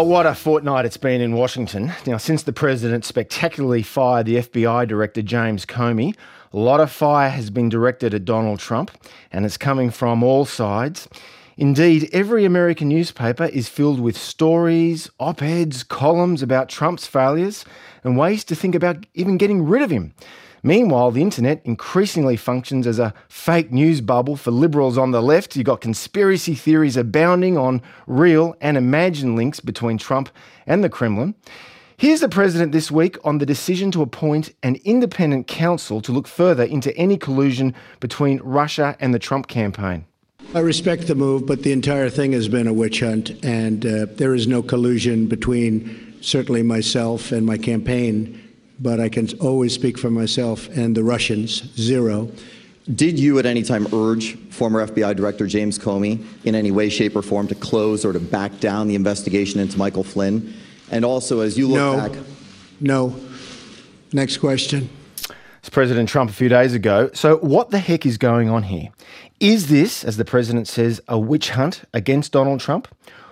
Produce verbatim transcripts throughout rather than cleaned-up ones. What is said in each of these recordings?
what a fortnight it's been in Washington. Now, since the president spectacularly fired the F B I director James Comey, a lot of fire has been directed at Donald Trump, and it's coming from all sides. Indeed, every American newspaper is filled with stories, op-eds, columns about Trump's failures and ways to think about even getting rid of him. Meanwhile, the internet increasingly functions as a fake news bubble for liberals on the left. You've got conspiracy theories abounding on real and imagined links between Trump and the Kremlin. Here's the president this week on the decision to appoint an independent counsel to look further into any collusion between Russia and the Trump campaign. I respect the move, but the entire thing has been a witch hunt, and uh, there is no collusion between certainly myself and my campaign. But I can always speak for myself and the Russians, zero. Did you at any time urge former F B I Director James Comey in any way, shape, or form to close or to back down the investigation into Michael Flynn? And also, as you look no, back... No. Next question. It's President Trump a few days ago. So what the heck is going on here? Is this, as the president says, a witch hunt against Donald Trump?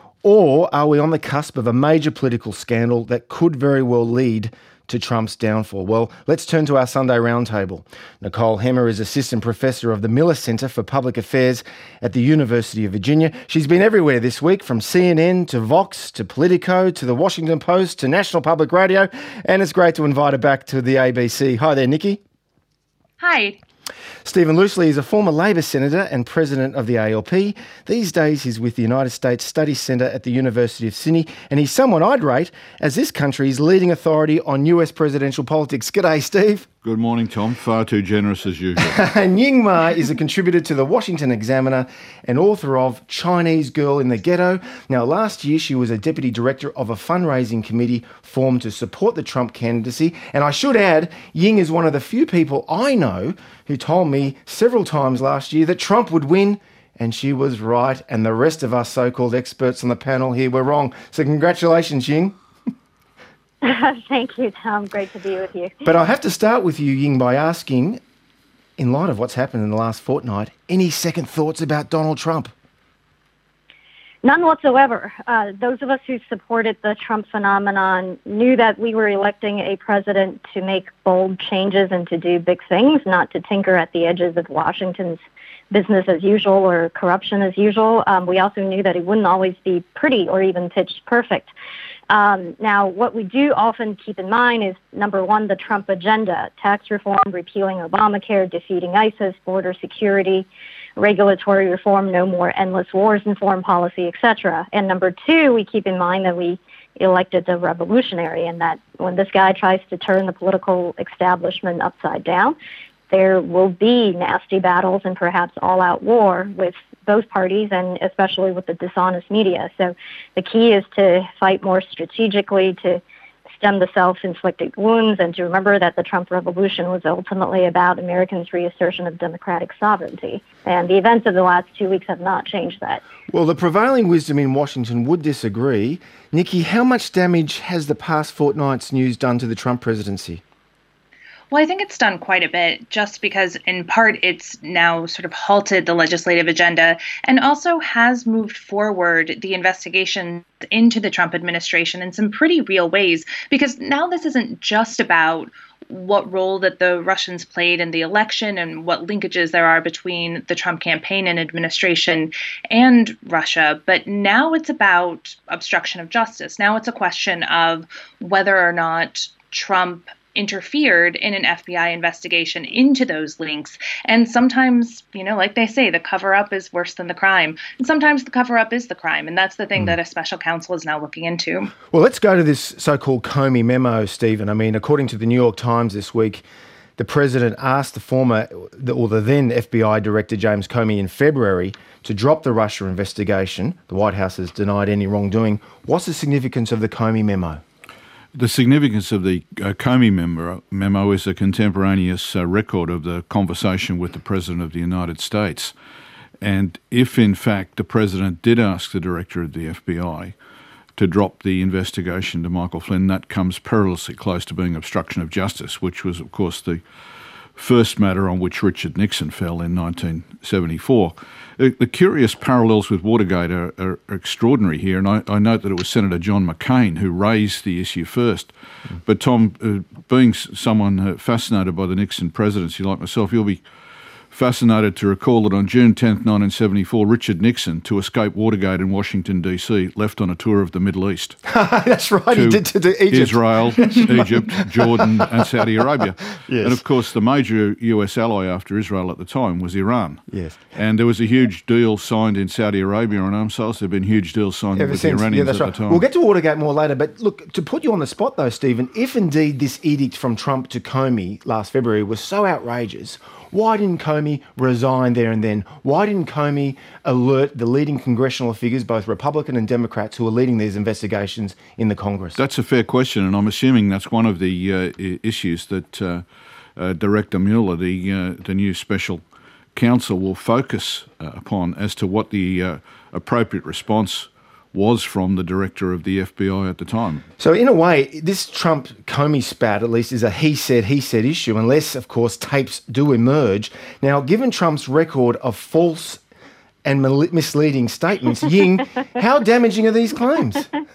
Or are we on the cusp of a major political scandal that could very well lead to Trump's downfall? Well, let's turn to our Sunday roundtable. Nicole Hemmer is Assistant Professor of the Miller Center for Public Affairs at the University of Virginia. She's been everywhere this week, from C N N to Vox to Politico to the Washington Post to National Public Radio, and it's great to invite her back to the A B C. Hi there, Nikki. Hi. Stephen Loosley is a former Labor Senator and President of the A L P. These days he's with the United States Studies Centre at the University of Sydney, and he's someone I'd rate as this country's leading authority on U S presidential politics. G'day, Steve. Good morning, Tom. Far too generous as usual. And Ying Ma is a contributor to the Washington Examiner and author of Chinese Girl in the Ghetto. Now, last year she was a deputy director of a fundraising committee formed to support the Trump candidacy. And I should add, Ying is one of the few people I know who told me several times last year that Trump would win, and she was right, and the rest of us so-called experts on the panel here were wrong. So congratulations, Ying. Thank you, Tom. Great to be with you. But I have to start with you, Ying, by asking, in light of what's happened in the last fortnight, any second thoughts about Donald Trump? None whatsoever. Uh, those of us who supported the Trump phenomenon knew that we were electing a president to make bold changes and to do big things, not to tinker at the edges of Washington's business as usual or corruption as usual. Um, we also knew that it wouldn't always be pretty or even pitch perfect. Um, now, what we do often keep in mind is, number one, the Trump agenda: tax reform, repealing Obamacare, defeating ISIS, border security, regulatory reform, no more endless wars in foreign policy, et cetera. And number two, we keep in mind that we elected a revolutionary, and that when this guy tries to turn the political establishment upside down, there will be nasty battles and perhaps all-out war with both parties, and especially with the dishonest media. So the key is to fight more strategically, to stem the self-inflicted wounds, and to remember that the Trump revolution was ultimately about Americans' reassertion of democratic sovereignty. And the events of the last two weeks have not changed that. Well, the prevailing wisdom in Washington would disagree. Nikki, how much damage has the past fortnight's news done to the Trump presidency? Well, I think it's done quite a bit, just because in part it's now sort of halted the legislative agenda and also has moved forward the investigation into the Trump administration in some pretty real ways, because now this isn't just about what role that the Russians played in the election and what linkages there are between the Trump campaign and administration and Russia. But now it's about obstruction of justice. Now it's a question of whether or not Trump interfered in an F B I investigation into those links. And sometimes, you know, like they say, the cover-up is worse than the crime. And sometimes the cover-up is the crime. And that's the thing mm. that a special counsel is now looking into. Well, let's go to this so-called Comey memo, Stephen. I mean, according to the New York Times this week, the president asked the former, or the then F B I director, James Comey, in February to drop the Russia investigation. The White House has denied any wrongdoing. What's the significance of the Comey memo? The significance of the uh, Comey memo, memo is a contemporaneous uh, record of the conversation with the President of the United States. And if, in fact, the President did ask the Director of the F B I to drop the investigation to Michael Flynn, that comes perilously close to being obstruction of justice, which was, of course, the first matter on which Richard Nixon fell in nineteen seventy-four. The, the curious parallels with Watergate are, are, are extraordinary here, and I, I note that it was Senator John McCain who raised the issue first. Mm. But Tom, uh, being someone uh, fascinated by the Nixon presidency like myself, you'll be fascinated to recall that on June tenth, nineteen seventy-four, Richard Nixon, to escape Watergate in Washington, D C, left on a tour of the Middle East. That's right, he did to, to Egypt. Israel, Egypt, Jordan and Saudi Arabia. Yes. And of course, the major U S ally after Israel at the time was Iran. Yes. And there was a huge deal signed in Saudi Arabia on arms sales. There have been huge deals signed Ever with since. the Iranians yeah, that's at right. the time. We'll get to Watergate more later, but look, to put you on the spot though, Stephen, if indeed this edict from Trump to Comey last February was so outrageous, why didn't Comey resign there and then? Why didn't Comey alert the leading congressional figures, both Republican and Democrats, who are leading these investigations in the Congress? That's a fair question, and I'm assuming that's one of the uh, issues that uh, uh, Director Mueller, the uh, the new special counsel, will focus uh, upon as to what the uh, appropriate response was from the director of the F B I at the time. So in a way, this Trump-Comey spat, at least, is a he said, he said issue, unless, of course, tapes do emerge. Now, given Trump's record of false and misleading statements, Ying, how damaging are these claims?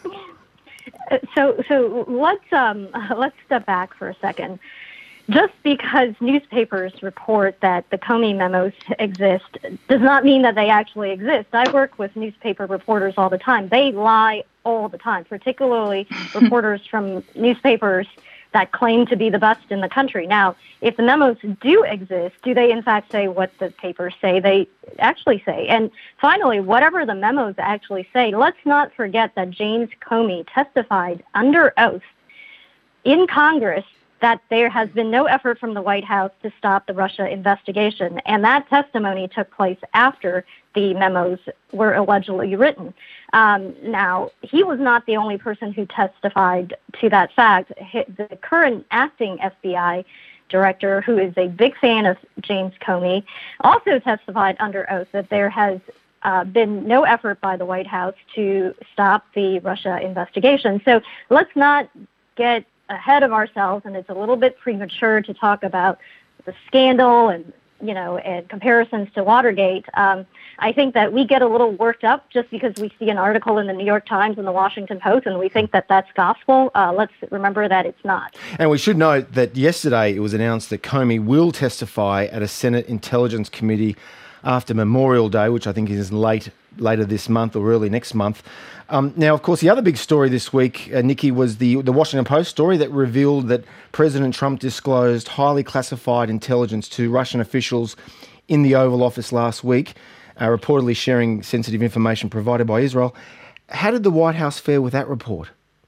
So, so let's um, let's step back for a second. Just because newspapers report that the Comey memos exist does not mean that they actually exist. I work with newspaper reporters all the time. They lie all the time, particularly reporters from newspapers that claim to be the best in the country. Now, if the memos do exist, do they in fact say what the papers say they actually say? And finally, whatever the memos actually say, let's not forget that James Comey testified under oath in Congress that there has been no effort from the White House to stop the Russia investigation. And that testimony took place after the memos were allegedly written. Um, now, he was not the only person who testified to that fact. The current acting F B I director, who is a big fan of James Comey, also testified under oath that there has uh, been no effort by the White House to stop the Russia investigation. So let's not get ahead of ourselves, and it's a little bit premature to talk about the scandal and, you know, and comparisons to Watergate. Um, I think that we get a little worked up just because we see an article in the New York Times and the Washington Post, and we think that that's gospel. Uh, let's remember that it's not. And we should note that yesterday it was announced that Comey will testify at a Senate Intelligence Committee after Memorial Day, which I think is late later this month or early next month. Um, now, of course, the other big story this week, uh, Nikki, was the, the Washington Post story that revealed that President Trump disclosed highly classified intelligence to Russian officials in the Oval Office last week, uh, reportedly sharing sensitive information provided by Israel. How did the White House fare with that report?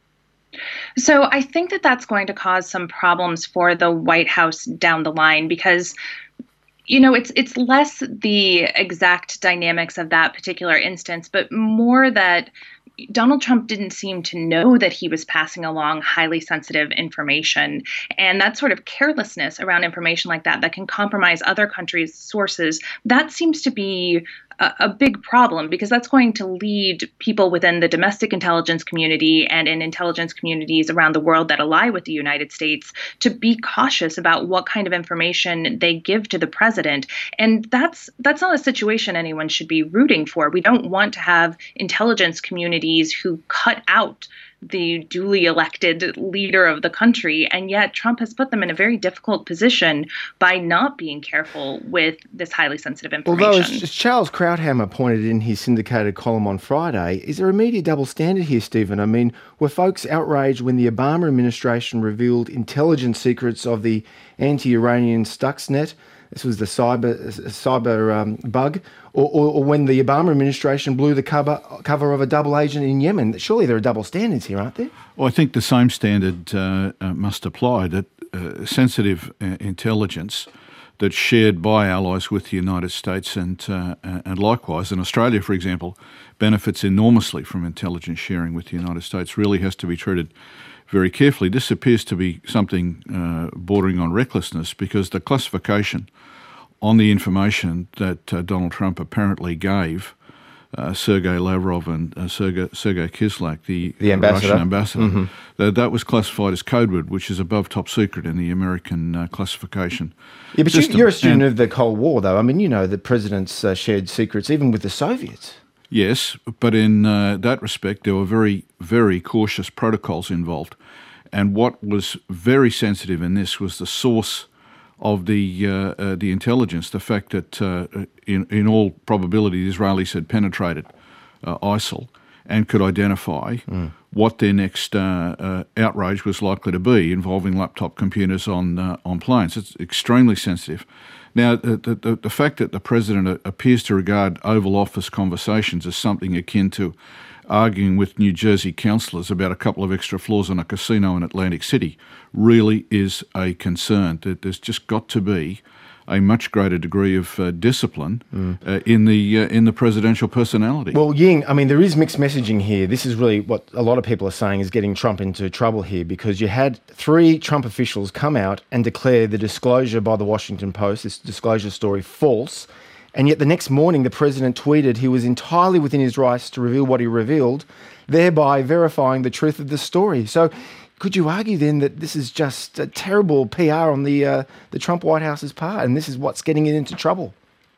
So I think that that's going to cause some problems for the White House down the line because, you know, it's it's less the exact dynamics of that particular instance, but more that Donald Trump didn't seem to know that he was passing along highly sensitive information. And that sort of carelessness around information like that that can compromise other countries' sources, that seems to be a, a big problem because that's going to lead people within the domestic intelligence community and in intelligence communities around the world that ally with the United States to be cautious about what kind of information they give to the president. And that's that's not a situation anyone should be rooting for. We don't want to have intelligence communities who cut out the duly elected leader of the country, and yet Trump has put them in a very difficult position by not being careful with this highly sensitive information. Although, as Charles Krauthammer pointed in his syndicated column on Friday, is there a media double standard here, Stephen? I mean, were folks outraged when the Obama administration revealed intelligence secrets of the anti-Iranian Stuxnet? This was the cyber cyber um, bug, or, or, or when the Obama administration blew the cover cover of a double agent in Yemen. Surely there are double standards here, aren't there? Well, I think the same standard uh, uh, must apply, that uh, sensitive uh, intelligence that's shared by allies with the United States and, uh, and likewise, and Australia, for example, benefits enormously from intelligence sharing with the United States, really has to be treated very carefully. This appears to be something uh, bordering on recklessness because the classification on the information that uh, Donald Trump apparently gave uh, Sergei Lavrov and uh, Sergei, Sergei Kislyak, the, the ambassador. Russian ambassador. Mm-hmm. That, that was classified as code word, which is above top secret in the American uh, classification Yeah, but you, system. you're a student And, of the Cold War, though. I mean, you know the presidents uh, shared secrets even with the Soviets. Yes, but in uh, that respect, there were very, very cautious protocols involved. And what was very sensitive in this was the source of the uh, uh, the intelligence, the fact that uh, in, in all probability the Israelis had penetrated uh, ISIL and could identify mm. what their next uh, uh, outrage was likely to be involving laptop computers on uh, on planes. It's extremely sensitive. Now, the, the, the fact that the president appears to regard Oval Office conversations as something akin to arguing with New Jersey councillors about a couple of extra floors on a casino in Atlantic City really is a concern. There's just got to be a much greater degree of uh, discipline mm. uh, in the uh, in the presidential personality. Well, Ying, I mean, there is mixed messaging here. This is really what a lot of people are saying is getting Trump into trouble here, because you had three Trump officials come out and declare the disclosure by the Washington Post, this disclosure story, false. And yet the next morning, the president tweeted he was entirely within his rights to reveal what he revealed, thereby verifying the truth of the story. So could you argue then that this is just a terrible P R on the uh, the Trump White House's part, and this is what's getting it into trouble?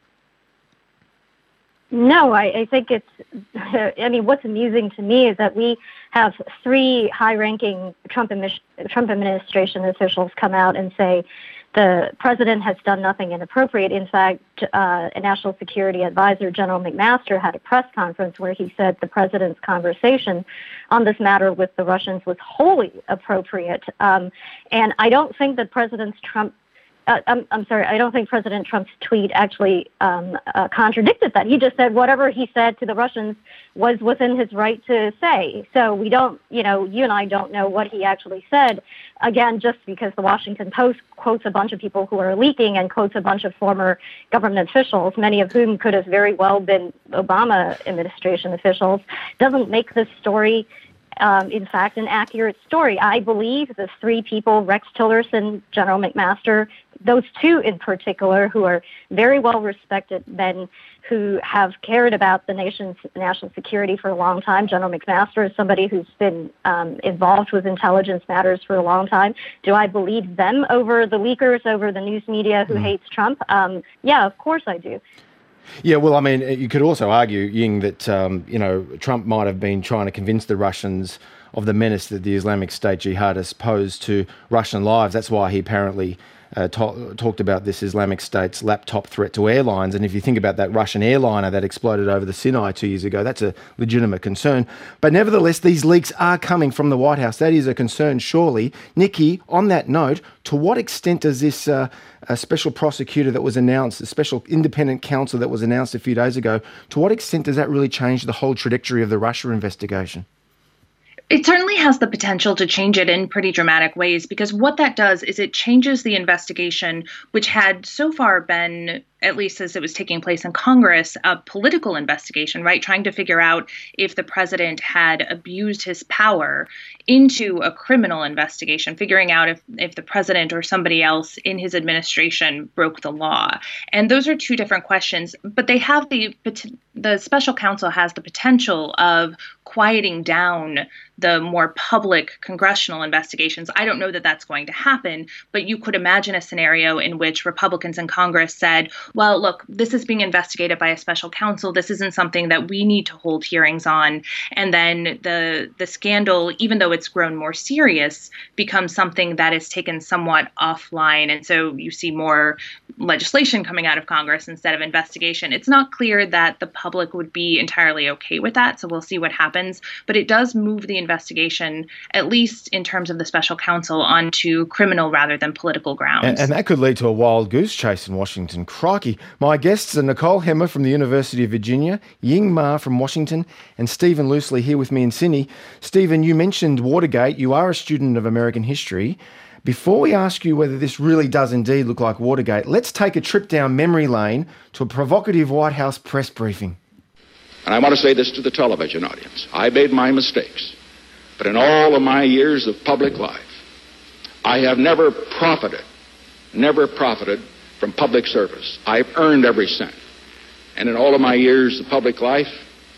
No, I, I think it's, I mean, what's amusing to me is that we have three high-ranking Trump, Trump administration officials come out and say the president has done nothing inappropriate. In fact, uh, a National Security Advisor, General McMaster, had a press conference where he said the president's conversation on this matter with the Russians was wholly appropriate. Um, and I don't think that President Trump Uh, I'm, I'm sorry, I don't think President Trump's tweet actually um, uh, contradicted that. He just said whatever he said to the Russians was within his right to say. So we don't, you know, you and I don't know what he actually said. Again, just because the Washington Post quotes a bunch of people who are leaking and quotes a bunch of former government officials, many of whom could have very well been Obama administration officials, doesn't make this story Um, in fact, an accurate story. I believe the three people, Rex Tillerson, General McMaster, those two in particular, who are very well-respected men who have cared about the nation's national security for a long time. General McMaster is somebody who's been um, involved with intelligence matters for a long time. Do I believe them over the leakers, over the news media who mm. hates Trump? Um, yeah, of course I do. Yeah, well, I mean, you could also argue, Ying, that, um, you know, Trump might have been trying to convince the Russians of the menace that the Islamic State jihadists pose to Russian lives. That's why he apparently uh, to- talked about this Islamic State's laptop threat to airlines. And if you think about that Russian airliner that exploded over the Sinai two years ago, that's a legitimate concern. But nevertheless, these leaks are coming from the White House. That is a concern, surely. Nikki, on that note, to what extent does this uh, a special prosecutor that was announced, a special independent counsel that was announced a few days ago, to what extent does that really change the whole trajectory of the Russia investigation? It certainly has the potential to change it in pretty dramatic ways, because what that does is it changes the investigation, which had so far been, at least as it was taking place in Congress, a political investigation, right? Trying to figure out if the president had abused his power, into a criminal investigation, figuring out if, if the president or somebody else in his administration broke the law. And those are two different questions, but they have the, the special counsel has the potential of quieting down the more public congressional investigations. I don't know that that's going to happen, but you could imagine a scenario in which Republicans in Congress said, well, look, this is being investigated by a special counsel. This isn't something that we need to hold hearings on. And then the the scandal, even though it's grown more serious, becomes something that is taken somewhat offline. And so you see more legislation coming out of Congress instead of investigation. It's not clear that the public would be entirely okay with that. So we'll see what happens. But it does move the investigation, at least in terms of the special counsel, onto criminal rather than political grounds. And, and that could lead to a wild goose chase in Washington. Crikey. My guests are Nicole Hemmer from the University of Virginia, Ying Ma from Washington, and Stephen Loosley here with me in Sydney. Stephen, you mentioned Watergate. You are a student of American history. Before we ask you whether this really does indeed look like Watergate, let's take a trip down memory lane to a provocative White House press briefing. And I want to say this to the television audience. I made my mistakes. But in all of my years of public life, I have never profited, never profited from public service. I've earned every cent. And in all of my years of public life,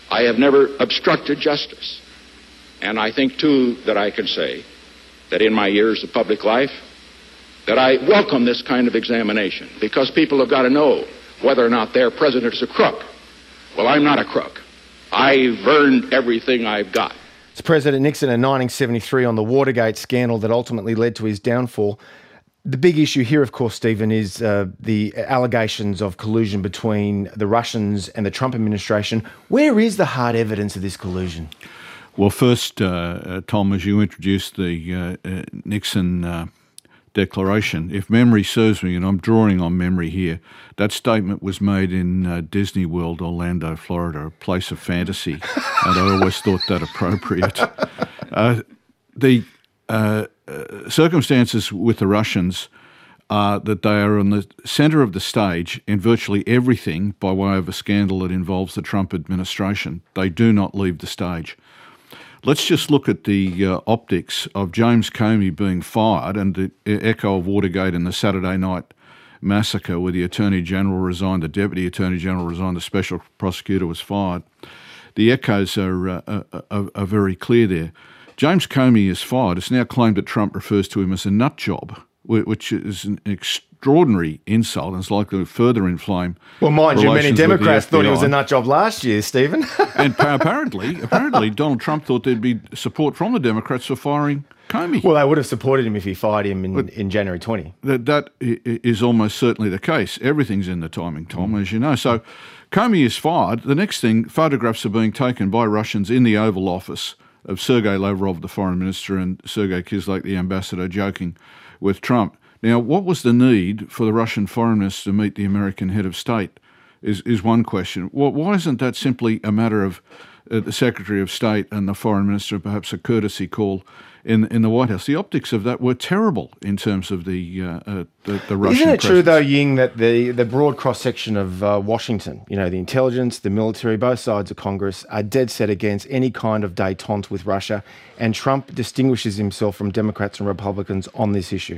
I have never obstructed justice. And I think, too, that I can say that in my years of public life, that I welcome this kind of examination, because people have got to know whether or not their president is a crook. Well, I'm not a crook. I've earned everything I've got. It's President Nixon in nineteen seventy-three on the Watergate scandal that ultimately led to his downfall. The big issue here, of course, Stephen, is uh, the allegations of collusion between the Russians and the Trump administration. Where is the hard evidence of this collusion? Well, first, uh, uh, Tom, as you introduced the uh, uh, Nixon uh, declaration, if memory serves me, and I'm drawing on memory here, that statement was made in uh, Disney World, Orlando, Florida, a place of fantasy, and I always thought that appropriate. Uh, the uh, uh, circumstances with the Russians are that they are in the centre of the stage in virtually everything by way of a scandal that involves the Trump administration. They do not leave the stage. Let's just look at the uh, optics of James Comey being fired and the echo of Watergate and the Saturday night massacre where the Attorney General resigned, the Deputy Attorney General resigned, the Special Prosecutor was fired. The echoes are, uh, are, are very clear there. James Comey is fired. It's now claimed that Trump refers to him as a nut job, which is an extraordinary insult and is likely to further inflame. Well, mind you, many relations with Democrats the F B I. thought he was a nut job last year, Stephen. And apparently, apparently, Donald Trump thought there'd be support from the Democrats for firing Comey. Well, they would have supported him if he fired him in, in January twentieth. That, that is almost certainly the case. Everything's in the timing, Tom, mm. as you know. So Comey is fired. The next thing, photographs are being taken by Russians in the Oval Office of Sergei Lavrov, the foreign minister, and Sergei Kislyak, the ambassador, joking with Trump. Now, what was the need for the Russian foreign minister to meet the American head of state is, is one question. Well, why isn't that simply a matter of uh, the Secretary of State and the foreign minister, perhaps a courtesy call in in the White House? The optics of that were terrible in terms of the uh, uh, the, the Russian Isn't it presence. true, though, Ying, that the, the broad cross-section of uh, Washington, you know, the intelligence, the military, both sides of Congress, are dead set against any kind of détente with Russia, and Trump distinguishes himself from Democrats and Republicans on this issue?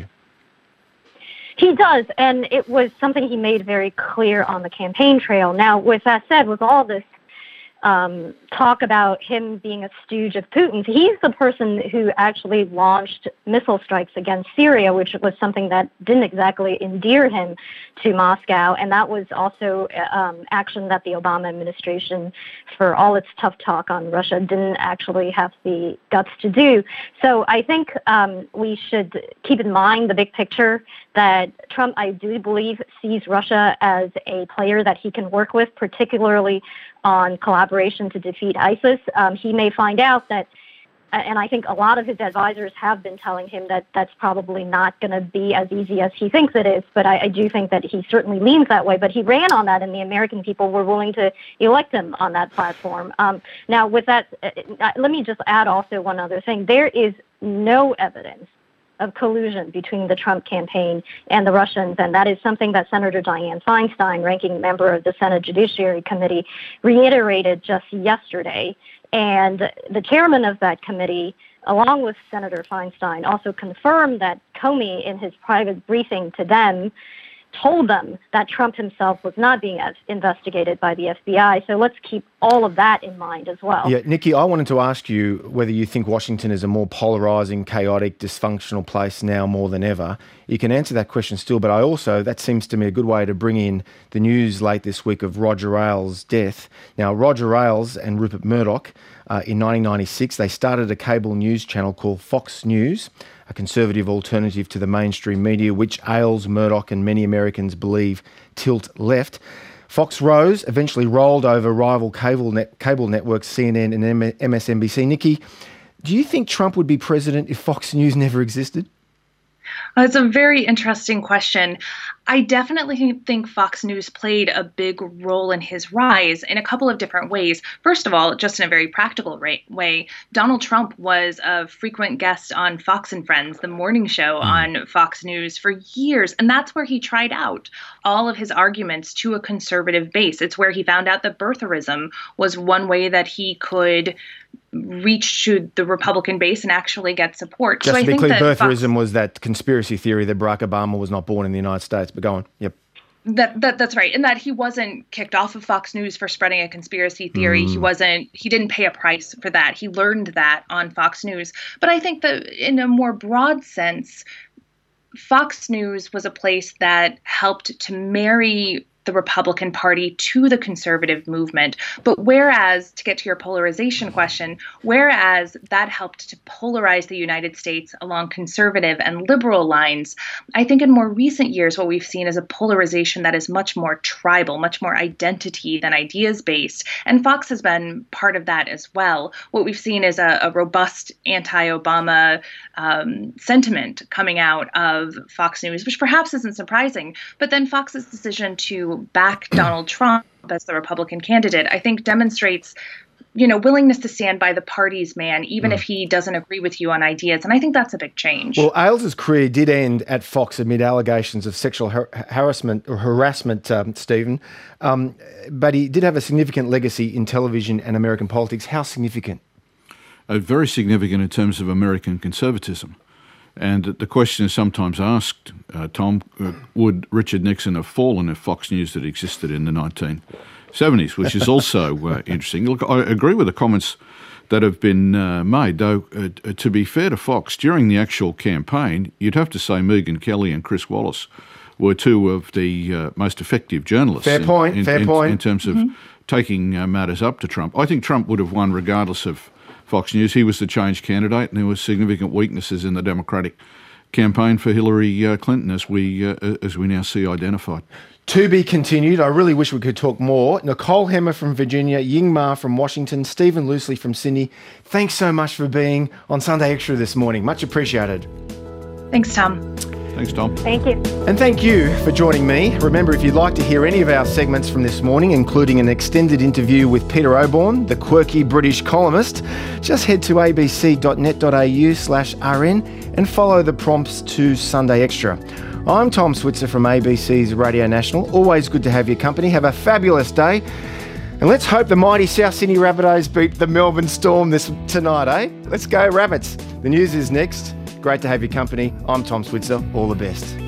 He does, and it was something he made very clear on the campaign trail. Now, with that said, with all this um, talk about him being a stooge of Putin's, he's the person who actually launched missile strikes against Syria, which was something that didn't exactly endear him to Moscow, and that was also um, action that the Obama administration, for all its tough talk on Russia, didn't actually have the guts to do. So I think um, we should keep in mind the big picture that Trump, I do believe, sees Russia as a player that he can work with, particularly on collaboration to defeat ISIS. Um, he may find out that, and I think a lot of his advisors have been telling him that that's probably not going to be as easy as he thinks it is, but I, I do think that he certainly leans that way. But he ran on that, and the American people were willing to elect him on that platform. Um, now, with that, uh, let me just add also one other thing. There is no evidence of collusion between the Trump campaign and the Russians, and that is something that Senator Dianne Feinstein, ranking member of the Senate Judiciary Committee, reiterated just yesterday. And the chairman of that committee, along with Senator Feinstein, also confirmed that Comey, in his private briefing to them, told them that Trump himself was not being investigated by the F B I. So let's keep all of that in mind as well. Yeah, Nikki, I wanted to ask you whether you think Washington is a more polarising, chaotic, dysfunctional place now more than ever. You can answer that question still, but I also, that seems to me a good way to bring in the news late this week of Roger Ailes' death. Now, Roger Ailes and Rupert Murdoch, uh, in nineteen ninety-six, they started a cable news channel called Fox News, a conservative alternative to the mainstream media, which Ailes, Murdoch and many Americans believe tilt left. Fox rose, eventually rolled over rival cable, net, cable networks C N N and M S N B C. Nikki, do you think Trump would be president if Fox News never existed? It's a very interesting question. I definitely think Fox News played a big role in his rise in a couple of different ways. First of all, just in a very practical way, Donald Trump was a frequent guest on Fox and Friends, the morning show on Fox News, for years. And that's where he tried out all of his arguments to a conservative base. It's where he found out that birtherism was one way that he could reach to the Republican base and actually get support. Just so to I be think clear, that birtherism Fox- was that conspiracy theory that Barack Obama was not born in the United States. But go on. Yep. That, that that's right, and that he wasn't kicked off of Fox News for spreading a conspiracy theory. Mm. He wasn't. He didn't pay a price for that. He learned that on Fox News. But I think that in a more broad sense, Fox News was a place that helped to marry the Republican Party to the conservative movement. But whereas, to get to your polarization question, whereas that helped to polarize the United States along conservative and liberal lines, I think in more recent years, what we've seen is a polarization that is much more tribal, much more identity than ideas based. And Fox has been part of that as well. What we've seen is a, a robust anti-Obama um, sentiment coming out of Fox News, which perhaps isn't surprising. But then Fox's decision to back Donald Trump as the Republican candidate, I think demonstrates, you know, willingness to stand by the party's man, even mm. if he doesn't agree with you on ideas. And I think that's a big change. Well, Ailes's career did end at Fox amid allegations of sexual har- harassment or harassment, um, Stephen. Um, but he did have a significant legacy in television and American politics. How significant? Uh, very significant in terms of American conservatism. And the question is sometimes asked, uh, Tom, uh, would Richard Nixon have fallen if Fox News had existed in the nineteen seventies, which is also uh, interesting. Look, I agree with the comments that have been uh, made, though, uh, to be fair to Fox, during the actual campaign, you'd have to say Megyn Kelly and Chris Wallace were two of the uh, most effective journalists. Fair point, in, in, fair in, point. In terms of mm-hmm. taking uh, matters up to Trump. I think Trump would have won regardless of Fox News. He was the change candidate, and there were significant weaknesses in the Democratic campaign for Hillary uh, Clinton, as we uh, as we now see identified. To be continued. I really wish we could talk more. Nicole Hemmer from Virginia, Ying Ma from Washington, Stephen Loosley from Sydney. Thanks so much for being on Sunday Extra this morning. Much appreciated. Thanks, Tom. Thanks, Tom. Thank you. And thank you for joining me. Remember, if you'd like to hear any of our segments from this morning, including an extended interview with Peter Oborne, the quirky British columnist, just head to abc.net.au slash rn and follow the prompts to Sunday Extra. I'm Tom Switzer from A B C's Radio National. Always good to have your company. Have a fabulous day. And let's hope the mighty South Sydney Rabbitohs beat the Melbourne Storm this tonight, eh? Let's go, Rabbits. The news is next. Great to have your company. I'm Tom Switzer. All the best.